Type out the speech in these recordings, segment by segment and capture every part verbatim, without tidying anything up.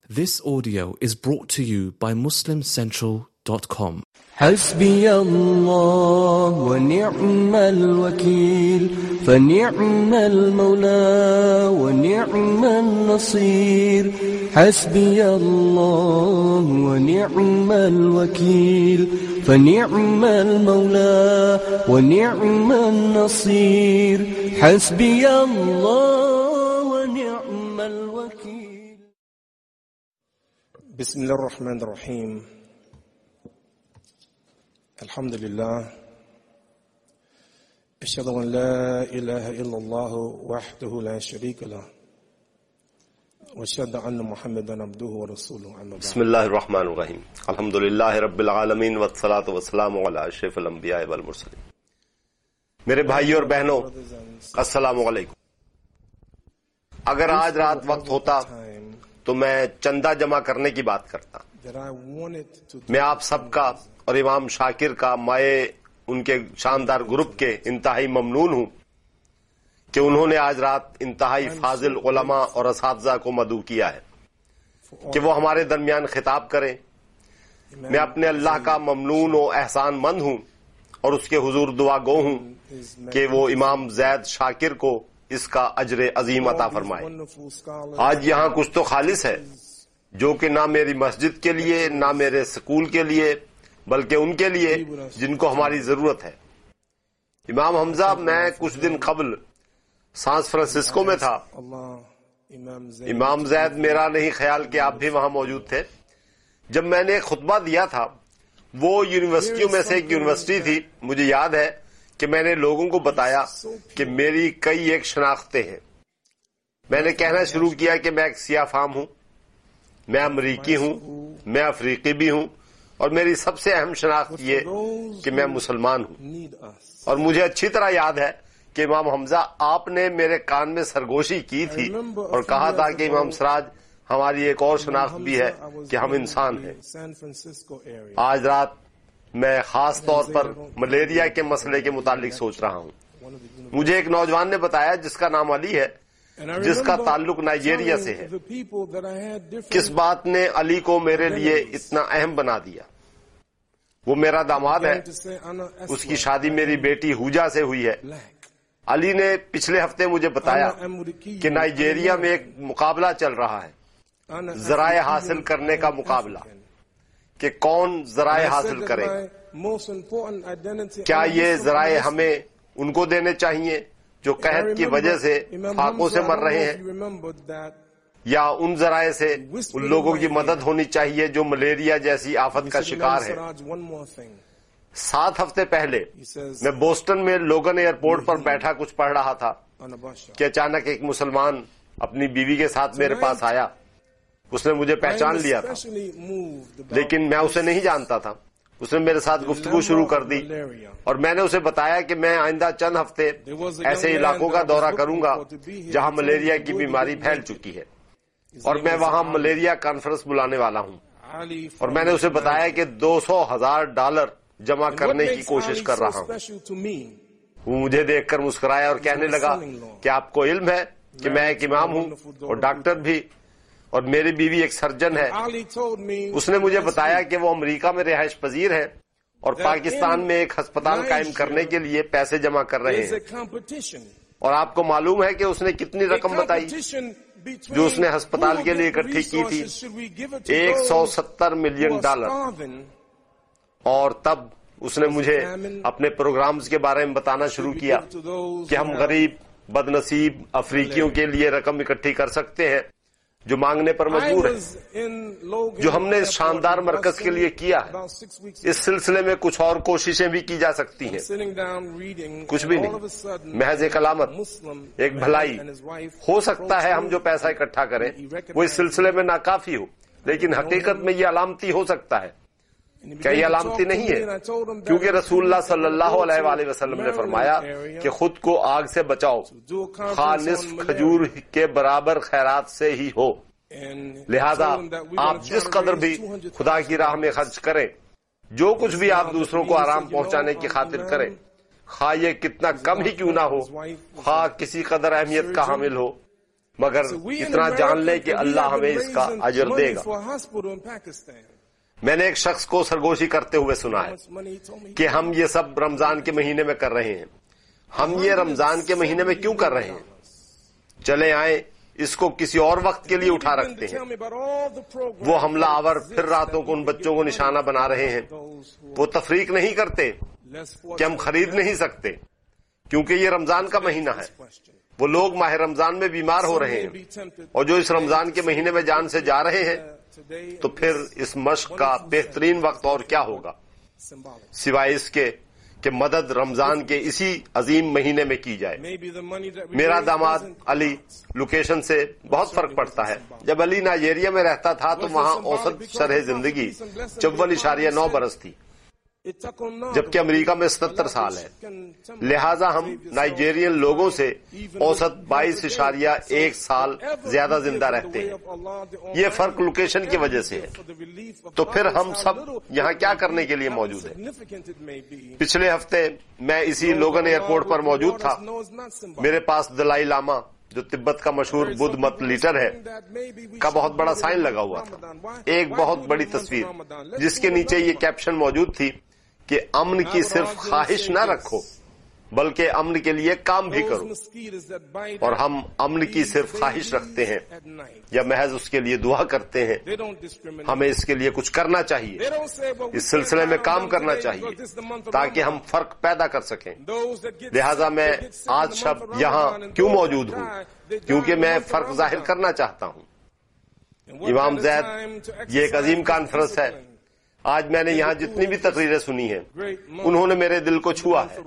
This audio is brought to you by muslim central dot com. حسبي الله ونعم الوكيل فنعم المولى ونعم النصير حسبي الله ونعم الوكيل فنعم المولى ونعم النصير حسبي الله ونعم الوكيل. بسم الله الرحمن الرحيم. الحمد لله أشهد أن لا إله إلا الله وحده لا شريك له وأشهد أن محمدا عبده ورسوله. أما بعد. بسم الله الرحمن الرحیم. الحمد للہ رب العالمین والصلاة والسلام علی اشرف الانبیاء والمرسلین. میرے بھائیوں اور بہنوں، السلام علیکم. اگر آج رات وقت ہوتا تو میں چندہ جمع کرنے کی بات کرتا. میں آپ سب کا اور امام شاکر کا مائے ان کے شاندار گروپ کے انتہائی ممنون ہوں کہ انہوں نے آج رات انتہائی فاضل علماء اور اساتذہ کو مدعو کیا ہے کہ وہ ہمارے درمیان خطاب کریں. میں اپنے اللہ کا ممنون و احسان مند ہوں اور اس کے حضور دعا گو ہوں کہ وہ امام زید شاکر کو اس کا اجر عظیم عطا فرمائے. آج یہاں کچھ تو خالص ہے جو کہ نہ میری مسجد کے لیے نہ میرے سکول کے لیے بلکہ ان کے لیے جن کو ہماری ضرورت ہے. امام حمزہ، میں کچھ دن قبل سان فرانسسکو میں تھا. امام زید میرا نہیں خیال کہ آپ بھی وہاں موجود تھے. جب میں نے خطبہ دیا تھا، وہ یونیورسٹیوں میں سے ایک یونیورسٹی تھی. مجھے یاد ہے کہ میں نے لوگوں کو بتایا کہ میری کئی ایک شناختیں ہیں. میں نے کہنا شروع کیا کہ میں ایک سیاہ فام ہوں، میں امریکی ہوں، میں افریقی بھی ہوں، اور میری سب سے اہم شناخت یہ کہ میں مسلمان ہوں. اور مجھے اچھی طرح یاد ہے کہ امام حمزہ آپ نے میرے کان میں سرگوشی کی تھی اور کہا تھا کہ امام سراج، ہماری ایک اور شناخت بھی ہے کہ ہم انسان ہیں. آج رات میں خاص طور پر ملیریا کے مسئلے کے متعلق سوچ رہا ہوں. مجھے ایک نوجوان نے بتایا جس کا نام علی ہے، جس کا تعلق نائجیریا سے ہے. کس بات نے علی کو میرے لیے اتنا اہم بنا دیا؟ وہ میرا داماد ہے. اس کی شادی میری بیٹی ہوجا سے ہوئی ہے. علی نے پچھلے ہفتے مجھے بتایا کہ نائجیریا میں ایک مقابلہ چل رہا ہے، ذرائع حاصل کرنے کا مقابلہ، کہ کون ذرائع حاصل کرے. کیا یہ ذرائع ہمیں ان کو دینے چاہیے جو قحط کی وجہ سے فاقوں سے مر رہے ہیں، یا ان ذرائع سے ان لوگوں کی مدد ہونی چاہیے جو ملیریا جیسی آفت کا شکار ہے؟ سات ہفتے پہلے میں بوسٹن میں لوگن ایئرپورٹ پر بیٹھا کچھ پڑھ رہا تھا کہ اچانک ایک مسلمان اپنی بیوی کے ساتھ میرے پاس آیا. اس نے مجھے پہچان لیا تھا لیکن میں اسے نہیں جانتا تھا. اس نے میرے ساتھ گفتگو شروع کر دی اور میں نے اسے بتایا کہ میں آئندہ چند ہفتے ایسے علاقوں کا دورہ کروں گا جہاں ملیریا کی بیماری پھیل چکی ہے، اور میں وہاں ملیریا کانفرنس بلانے والا ہوں. اور میں نے اسے بتایا کہ دو سو ہزار ڈالر جمع کرنے کی کوشش کر رہا ہوں. وہ مجھے دیکھ کر مسکرایا اور کہنے لگا کہ آپ کو علم ہے کہ میں ایک امام ہوں اور ڈاکٹر بھی، اور میری بیوی ایک سرجن ہے. اس نے مجھے بتایا کہ وہ امریکہ میں رہائش پذیر ہے اور پاکستان میں ایک ہسپتال قائم کرنے کے لیے پیسے جمع کر رہے ہیں. اور آپ کو معلوم ہے کہ اس نے کتنی رقم بتائی جو اس نے ہسپتال کے لیے اکٹھی کی تھی؟ ایک سو ستر ملین ڈالر. اور تب اس نے مجھے اپنے پروگرامز کے بارے میں بتانا شروع کیا کہ ہم غریب بد نصیب افریقیوں کے لیے رقم اکٹھی کر سکتے ہیں جو مانگنے پر مجبور ہے. جو ہم نے اس شاندار مرکز کے لیے کیا ہے، اس سلسلے میں کچھ اور کوششیں بھی کی جا سکتی ہیں. کچھ بھی نہیں، محض ایک علامت، ایک بھلائی. ہو سکتا ہے ہم جو پیسہ اکٹھا کریں وہ اس سلسلے میں ناکافی ہو، لیکن حقیقت میں یہ علامتی ہو سکتا ہے. کیا یہ علامتی نہیں ہے؟ کیونکہ رسول اللہ صلی اللہ علیہ وآلہ وسلم نے فرمایا کہ خود کو آگ سے بچاؤ، خواہ نصف کھجور کے برابر خیرات سے ہی ہو. لہذا آپ جس قدر بھی خدا کی راہ میں خرچ کریں، جو کچھ بھی آپ دوسروں کو آرام پہنچانے کی خاطر کریں، خواہ یہ کتنا کم ہی کیوں نہ ہو، خواہ کسی قدر اہمیت کا حامل ہو، مگر اتنا جان لیں کہ اللہ ہمیں اس کا اجر دے گا. میں نے ایک شخص کو سرگوشی کرتے ہوئے سنا ہے کہ ہم یہ سب رمضان کے مہینے میں کر رہے ہیں. ہم یہ رمضان کے مہینے میں کیوں کر رہے ہیں؟ چلے آئیں اس کو کسی اور وقت کے لیے اٹھا رکھتے ہیں. وہ حملہ آور پھر راتوں کو ان بچوں کو نشانہ بنا رہے ہیں. وہ تفریق نہیں کرتے کہ ہم خرید نہیں سکتے کیونکہ یہ رمضان کا مہینہ ہے. وہ لوگ ماہ رمضان میں بیمار ہو رہے ہیں اور جو اس رمضان کے مہینے میں جان سے جا رہے ہیں، تو پھر اس مشق کا بہترین وقت اور کیا ہوگا سوائے اس کے کہ مدد رمضان کے اسی عظیم مہینے میں کی جائے. میرا داماد علی لوکیشن سے بہت فرق پڑتا ہے. جب علی نائجیریا میں رہتا تھا تو وہاں اوسط شرح زندگی چون اشاریہ نو برس تھی، جبکہ امریکہ میں ستر سال ہے. لہٰذا ہم نائجیرین لوگوں سے اوسط بائیس اشاریہ ایک سال زیادہ زندہ رہتے ہیں. یہ فرق لوکیشن کی وجہ سے ہے. تو پھر ہم سب یہاں کیا کرنے کے لیے موجود ہیں؟ پچھلے ہفتے میں اسی لوگن ایئرپورٹ پر موجود تھا. میرے پاس دلائی لاما جو تبت کا مشہور بدھ مت لیڈر ہے کا بہت بڑا سائن لگا ہوا تھا. ایک بہت بڑی تصویر جس کے نیچے یہ کیپشن موجود تھی کہ امن کی صرف خواہش نہ رکھو بلکہ امن کے لیے کام بھی کرو. اور ہم امن کی صرف خواہش رکھتے ہیں یا محض اس کے لیے دعا کرتے ہیں؟ ہمیں اس کے لیے کچھ کرنا چاہیے، اس سلسلے میں کام کرنا چاہیے تاکہ ہم فرق پیدا کر سکیں. لہذا میں آج شب یہاں کیوں موجود ہوں؟ کیونکہ میں فرق ظاہر کرنا چاہتا ہوں. امام زید یہ ایک عظیم کانفرنس ہے. آج میں نے یہاں جتنی بھی تقریریں سنی ہیں انہوں نے میرے دل کو چھوا ہے.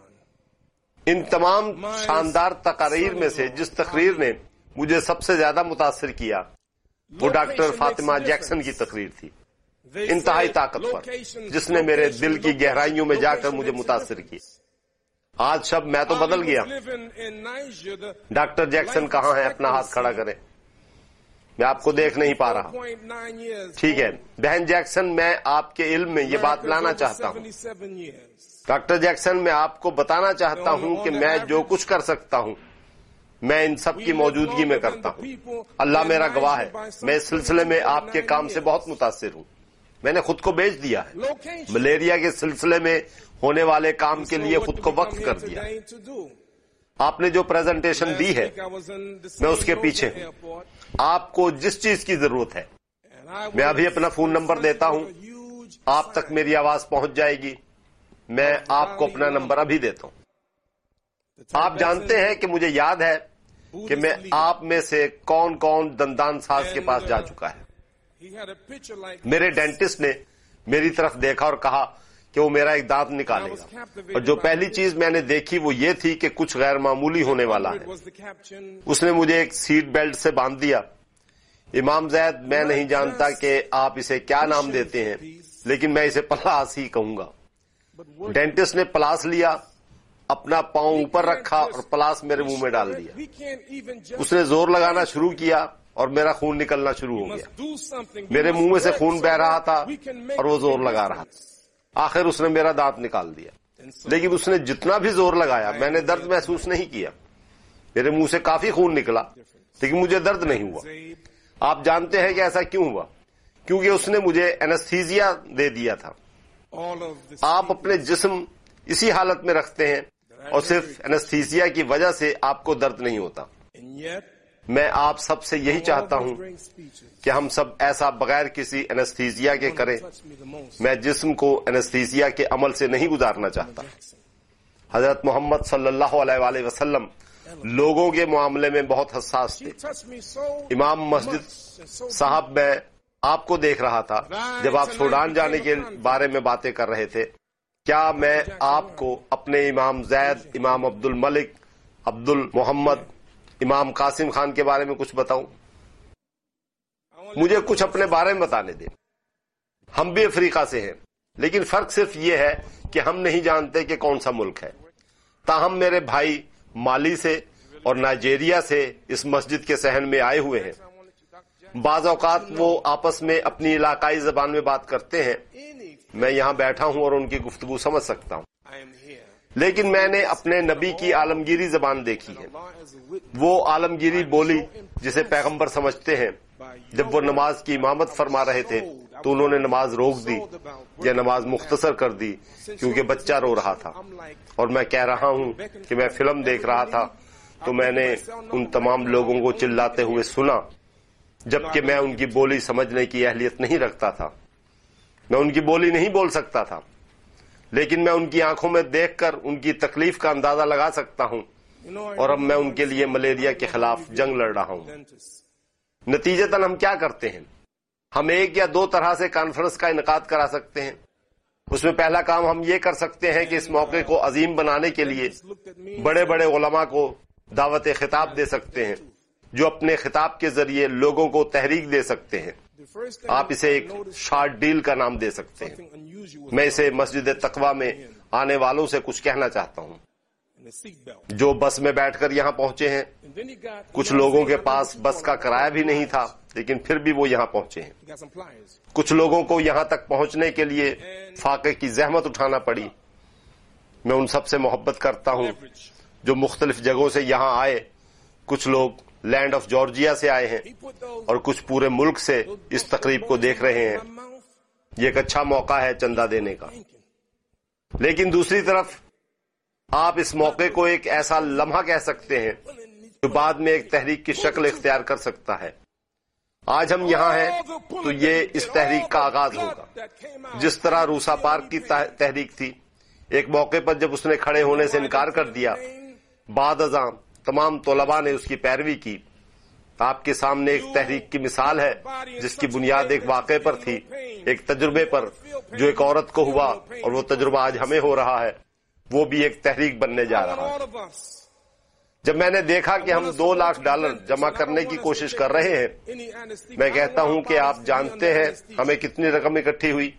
ان تمام شاندار تقاریر میں سے جس تقریر نے مجھے سب سے زیادہ متاثر کیا وہ ڈاکٹر فاطمہ جیکسن کی تقریر تھی، انتہائی طاقتور، جس نے میرے دل کی گہرائیوں میں جا کر مجھے متاثر کیا. آج شب میں تو بدل گیا. ڈاکٹر جیکسن کہاں ہے؟ اپنا ہاتھ کھڑا کریں. میں آپ کو دیکھ نہیں پا رہا. ٹھیک ہے بہن جیکسن، میں آپ کے علم میں یہ بات لانا چاہتا ہوں. ڈاکٹر جیکسن، میں آپ کو بتانا چاہتا ہوں کہ میں جو کچھ کر سکتا ہوں میں ان سب کی موجودگی میں کرتا ہوں. اللہ میرا گواہ ہے، میں اس سلسلے میں آپ کے کام سے بہت متاثر ہوں. میں نے خود کو بیچ دیا ہے. ملیریا کے سلسلے میں ہونے والے کام کے لیے خود کو وقف کر دیا. آپ نے جو پریزنٹیشن دی ہے میں اس کے پیچھے ہوں. آپ کو جس چیز کی ضرورت ہے میں ابھی اپنا فون نمبر دیتا ہوں، آپ تک میری آواز پہنچ جائے گی. میں آپ کو اپنا نمبر ابھی دیتا ہوں. آپ جانتے ہیں کہ مجھے یاد ہے کہ میں آپ میں سے کون کون دندان ساز کے پاس جا چکا ہے. میرے ڈینٹسٹ نے میری طرف دیکھا اور کہا کہ وہ میرا ایک دانت نکالے گا، اور جو پہلی چیز میں نے دیکھی وہ یہ تھی کہ کچھ غیر معمولی ہونے والا ہے. اس نے مجھے ایک سیٹ بیلٹ سے باندھ دیا. امام زید، میں نہیں جانتا کہ آپ اسے کیا نام دیتے ہیں لیکن میں اسے پلاس ہی کہوں گا. ڈینٹسٹ نے پلاس لیا، اپنا پاؤں اوپر رکھا اور پلاس میرے منہ میں ڈال دیا. اس نے زور لگانا شروع کیا اور میرا خون نکلنا شروع ہو گیا. میرے منہ میں سے خون بہ رہا تھا اور وہ زور لگا رہا تھا. آخر اس نے میرا دانت نکال دیا. لیکن اس نے جتنا بھی زور لگایا میں نے درد محسوس نہیں کیا. میرے منہ سے کافی خون نکلا لیکن مجھے درد نہیں ہوا. آپ جانتے ہیں کہ ایسا کیوں ہوا؟ کیونکہ اس نے مجھے اینستھیزیا دے دیا تھا. آپ اپنے جسم اسی حالت میں رکھتے ہیں اور صرف اینستھیزیا کی وجہ سے آپ کو درد نہیں ہوتا. میں آپ سب سے یہی چاہتا ہوں کہ ہم سب ایسا بغیر کسی اینستھیزیا کے کریں. میں جسم کو اینستھیزیا کے عمل سے نہیں گزارنا چاہتا. حضرت محمد صلی اللہ علیہ وآلہ وسلم لوگوں کے معاملے میں بہت حساس تھے. امام مسجد صاحب میں آپ کو دیکھ رہا تھا جب آپ سوڈان جانے کے بارے میں باتیں کر رہے تھے. کیا میں آپ کو اپنے امام زید، امام عبد الملک، عبد المحمد، امام قاسم خان کے بارے میں کچھ بتاؤں؟ مجھے کچھ اپنے بارے میں بتانے دیں. ہم بھی افریقہ سے ہیں لیکن فرق صرف یہ ہے کہ ہم نہیں جانتے کہ کون سا ملک ہے. تاہم میرے بھائی مالی سے اور نائجیریا سے اس مسجد کے صحن میں آئے ہوئے ہیں. بعض اوقات وہ آپس میں اپنی علاقائی زبان میں بات کرتے ہیں. میں یہاں بیٹھا ہوں اور ان کی گفتگو سمجھ سکتا ہوں. لیکن میں نے اپنے نبی کی عالمگیری زبان دیکھی ہے، وہ عالمگیری بولی جسے پیغمبر سمجھتے ہیں۔ جب وہ نماز کی امامت فرما رہے تھے تو انہوں نے نماز روک دی یا نماز مختصر کر دی کیونکہ بچہ رو رہا تھا، اور میں کہہ رہا ہوں کہ میں فلم دیکھ رہا تھا تو میں نے ان تمام لوگوں کو چلاتے ہوئے سنا، جبکہ میں ان کی بولی سمجھنے کی اہلیت نہیں رکھتا تھا، میں ان کی بولی نہیں بول سکتا تھا، لیکن میں ان کی آنکھوں میں دیکھ کر ان کی تکلیف کا اندازہ لگا سکتا ہوں، اور اب میں ان کے لیے ملیریا کے خلاف جنگ لڑ رہا ہوں۔ نتیجتاً ہم کیا کرتے ہیں؟ ہم ایک یا دو طرح سے کانفرنس کا انعقاد کرا سکتے ہیں۔ اس میں پہلا کام ہم یہ کر سکتے ہیں کہ اس موقع کو عظیم بنانے کے لیے بڑے بڑے علماء کو دعوت خطاب دے سکتے ہیں، جو اپنے خطاب کے ذریعے لوگوں کو تحریک دے سکتے ہیں۔ آپ اسے ایک شارٹ ڈیل کا نام دے سکتے ہیں۔ میں اسے مسجد تقویٰ میں آنے والوں سے کچھ کہنا چاہتا ہوں جو بس میں بیٹھ کر یہاں پہنچے ہیں۔ کچھ لوگوں کے پاس بس کا کرایہ بھی نہیں تھا، لیکن پھر بھی وہ یہاں پہنچے ہیں۔ کچھ لوگوں کو یہاں تک پہنچنے کے لیے فاقے کی زحمت اٹھانا پڑی۔ میں ان سب سے محبت کرتا ہوں جو مختلف جگہوں سے یہاں آئے۔ کچھ لوگ لینڈ آف جارجیا سے آئے ہیں اور کچھ پورے ملک سے اس تقریب کو دیکھ رہے ہیں۔ یہ ایک اچھا موقع ہے چندہ دینے کا، لیکن دوسری طرف آپ اس موقع کو ایک ایسا لمحہ کہہ سکتے ہیں جو بعد میں ایک تحریک کی شکل اختیار کر سکتا ہے۔ آج ہم یہاں ہیں تو یہ اس تحریک کا آغاز ہوگا، جس طرح روسا پارک کی تحریک تھی۔ ایک موقع پر جب اس نے کھڑے ہونے سے انکار کر دیا، بعد ازاں تمام طلباء نے اس کی پیروی کی۔ آپ کے سامنے ایک تحریک کی مثال ہے جس کی بنیاد ایک واقعے پر تھی، ایک تجربے پر جو ایک عورت کو ہوا، اور وہ تجربہ آج ہمیں ہو رہا ہے، وہ بھی ایک تحریک بننے جا رہا ہے۔ جب میں نے دیکھا کہ ہم دو لاکھ ڈالر جمع کرنے کی کوشش کر رہے ہیں، میں کہتا ہوں کہ آپ جانتے ہیں ہمیں کتنی رقم اکٹھی ہوئی؟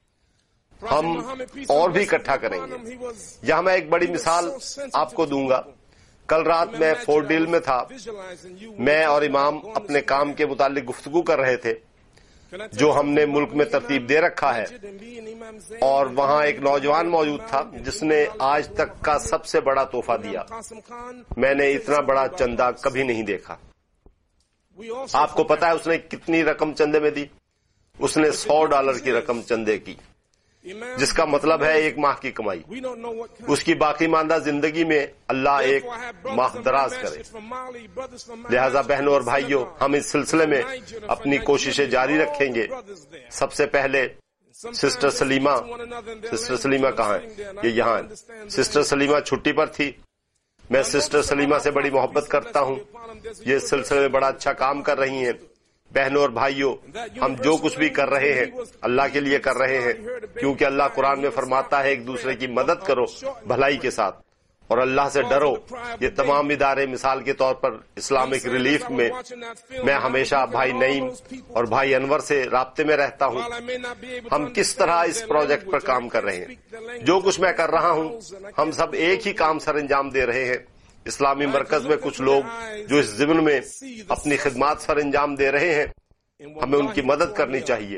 ہم اور بھی اکٹھا کریں گے۔ یہاں میں ایک بڑی مثال آپ کو دوں گا۔ کل رات میں فورٹ ڈیل میں تھا، میں اور امام اپنے کام کے متعلق گفتگو کر رہے تھے جو ہم نے ملک میں ترتیب دے رکھا ہے، اور وہاں ایک نوجوان موجود تھا جس نے آج تک کا سب سے بڑا تحفہ دیا۔ میں نے اتنا بڑا چندہ کبھی نہیں دیکھا۔ آپ کو پتا ہے اس نے کتنی رقم چندے میں دی؟ اس نے سو ڈالر کی رقم چندے کی، جس کا مطلب ہے ایک ماہ کی کمائی۔ اس کی باقی ماندہ زندگی میں اللہ ایک ماہ دراز کرے۔ لہذا بہنوں اور بھائیوں، ہم اس سلسلے میں اپنی کوششیں جاری رکھیں گے۔ سب سے پہلے سسٹر سلیمہ سسٹر سلیمہ کہاں ہے؟ یہ یہاں ہے۔ سسٹر سلیمہ چھٹی پر تھی۔ میں سسٹر سلیمہ سے بڑی محبت کرتا ہوں، یہ اس سلسلے میں بڑا اچھا کام کر رہی ہیں۔ بہنوں اور بھائیوں، ہم جو کچھ بھی کر رہے ہیں اللہ کے لیے کر رہے ہیں، کیونکہ اللہ قرآن میں فرماتا ہے ایک دوسرے کی مدد کرو بھلائی کے ساتھ، اور اللہ سے ڈرو۔ یہ تمام ادارے مثال کے طور پر اسلامک ریلیف میں میں ہمیشہ بھائی نعیم اور بھائی انور سے رابطے میں رہتا ہوں۔ ہم کس طرح اس پروجیکٹ پر کام کر رہے ہیں؟ جو کچھ میں کر رہا ہوں، ہم سب ایک ہی کام سر انجام دے رہے ہیں۔ اسلامی مرکز میں کچھ لوگ جو اس ضمن میں اپنی خدمات سر انجام دے رہے ہیں، ہمیں ان کی مدد کرنی چاہیے۔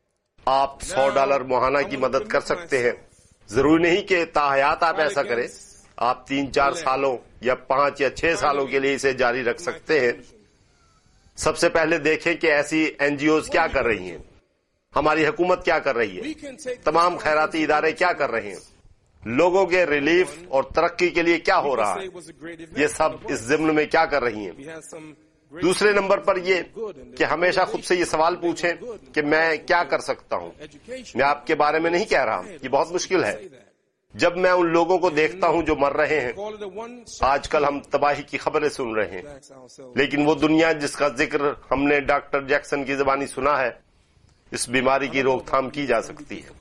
آپ سو ڈالر ماہانہ کی مدد کر سکتے ہیں۔ ضروری نہیں کہ تاحیات آپ ایسا کریں، آپ تین چار سالوں یا پانچ یا چھ سالوں کے لیے اسے جاری رکھ سکتے ہیں۔ سب سے پہلے دیکھیں کہ ایسی این جی اوز کیا کر رہی ہیں، ہماری حکومت کیا کر رہی ہے، تمام خیراتی ادارے کیا کر رہے ہیں، لوگوں کے ریلیف اور ترقی کے لیے کیا ہو رہا ہے، یہ سب اس ضمن میں کیا کر رہی ہیں۔ دوسرے نمبر پر یہ کہ ہمیشہ خود سے یہ سوال پوچھیں کہ میں کیا کر سکتا ہوں۔ میں آپ کے بارے میں نہیں کہہ رہا، یہ بہت مشکل ہے۔ جب میں ان لوگوں کو دیکھتا ہوں جو مر رہے ہیں، آج کل ہم تباہی کی خبریں سن رہے ہیں، لیکن وہ دنیا جس کا ذکر ہم نے ڈاکٹر جیکسن کی زبانی سنا ہے، اس بیماری کی روک تھام کی جا سکتی ہے۔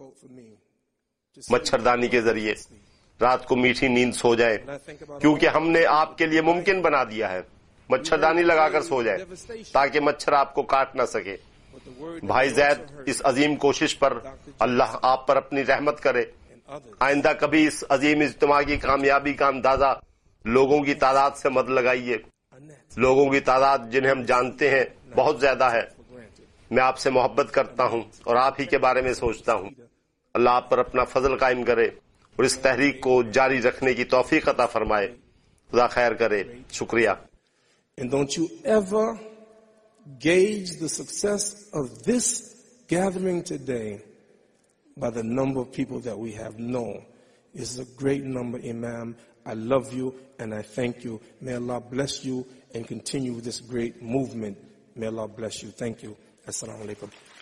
مچھردانی کے ذریعے رات کو میٹھی نیند سو جائے، کیونکہ ہم نے آپ کے لیے ممکن بنا دیا ہے۔ مچھردانی لگا کر سو جائے تاکہ مچھر آپ کو کاٹ نہ سکے۔ بھائی زید، اس عظیم کوشش پر اللہ آپ پر اپنی رحمت کرے۔ آئندہ کبھی اس عظیم اجتماع کی کامیابی کا اندازہ لوگوں کی تعداد سے مت لگائیے۔ لوگوں کی تعداد جنہیں ہم جانتے ہیں بہت زیادہ ہے۔ میں آپ سے محبت کرتا ہوں اور آپ ہی کے بارے میں سوچتا ہوں۔ اللہ آپ پر اپنا فضل قائم کرے और इस तहरीक को जारी रखने की तौफीक अता फरमाए। खुदा खैर करे। शुक्रिया। And don't you ever gauge the success of this gathering today by the number of people that we have. No, it's a great number, Imam. I love you and I thank you. May Allah bless you and continue this great movement. May Allah bless you. Thank you. Assalamu alaikum.